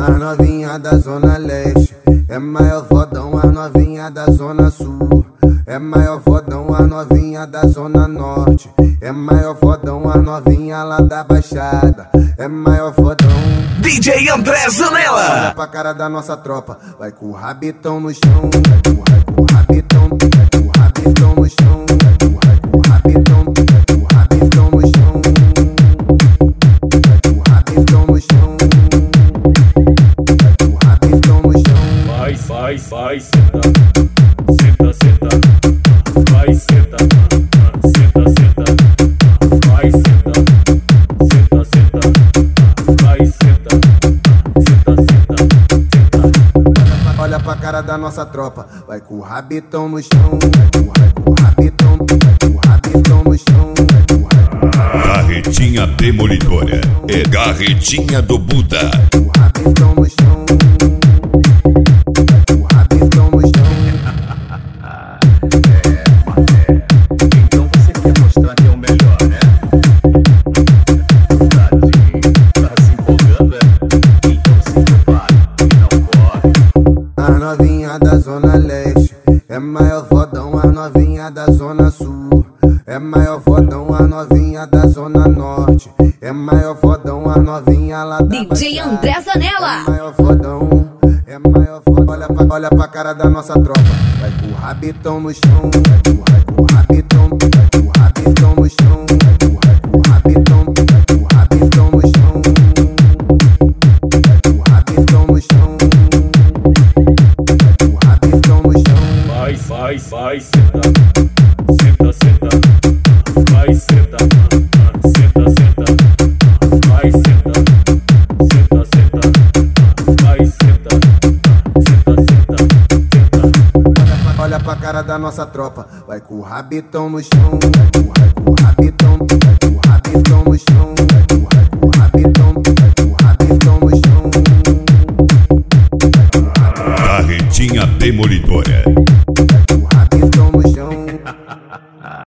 As novinha da zona leste é maior fodão, as novinha da zona sul é maior fodão, as novinha da zona norte é maior fodão, as novinha lá da baixada é maior fodão. DJ André Zanella. Olha pra cara da nossa tropa, vai com o rabitão no chão, vai com o rabitão, vai com o rabitão no chão, vai com o rabitão, vai com o rabitão no chão, vai com o rabitão no chão, vai com o rabitão no chão. Vai, senta, senta, senta, vai, senta, senta, senta, vai, senta, senta, senta, vai, senta, senta, senta, senta. Olha pra cara da nossa tropa, vai com o rabitão no chão, vai com o rabitão, vai com o rabitão no chão, vai com o Carretinha demolidora é carretinha do Buda. rabitão no chão, vai com o rabitão no chão. Então você quer mostrar que é o melhor, né? Tá se empolgando, é? Então se prepare e não corre. As novinha da zona leste é maior fodão, as novinha da zona sul é maior fodão, as novinha da zona norte é maior fodão, as novinha lá da DJ baixada André Zanella. é maior fodão, é maior fodão. Olha pra cara da nossa tropa, vai com o rabitão no chão, vai com o rabitão, vai com o rabitão no chão, vai com o rabitão, vai com o rabitão no chão, vai com o rabitão no chão, vai com o rabitão no chão. Vai, senta, senta, senta, vai, senta, senta, senta, vai, senta, senta, senta, vai, senta, senta, senta, senta. Olha pra cara da nossa tropa, vai com o rabitão no chão, vai com o rabitão, vai com o rabitão no chão, vai com o rabitão, vai com o rabitão no chão. Carretinha demolidora